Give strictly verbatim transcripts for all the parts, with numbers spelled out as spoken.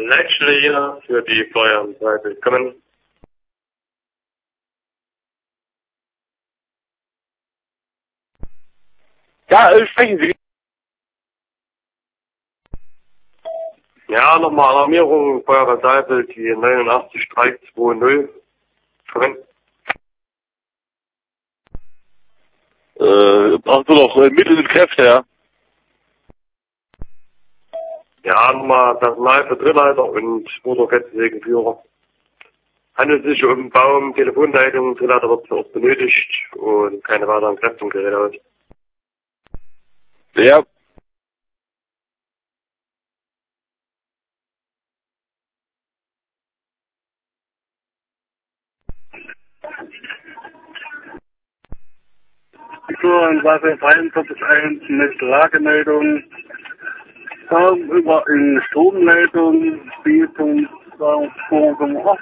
Leitstelle hier für die Feuerwehr. Willkommen. Ja, äh, sprechen Sie. Ja, nochmal Alarmierung, Feuerwehr Seibel, die neunundachtzig drei zwei null. Kommen. Äh, brauchst du noch äh, Mittel und Kräfte, ja? Ja, nochmal Personal für Drillleiter und Motorkettensägenführer. Handelt sich um Baum, Telefonleitung, Drillleiter wird zuerst benötigt und keine weiteren Kräfte und Geräte aus. Ja. Touren Waffe dreiundvierzig eins mit Lagemeldung. Baum über in Stromleitung, Spielpunkt zwei Komma acht.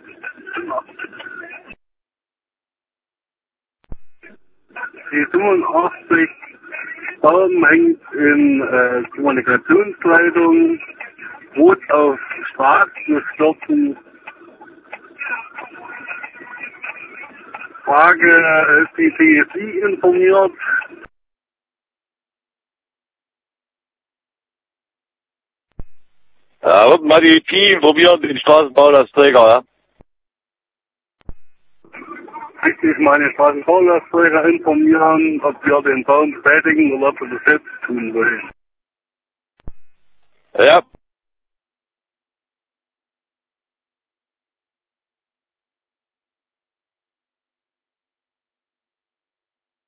Die fünfundachtzig Baum hängt in äh, Kommunikationsleitung, rot auf schwarz gestürzen. Frage, ist die T S I informiert? Ja, wird mal die Team probieren, den Straßenbau als Träger, ja? Richtig, meine Straßenbaulasträger informieren, ob wir den Baum bestätigen oder ob wir das selbst tun wollen. Ja.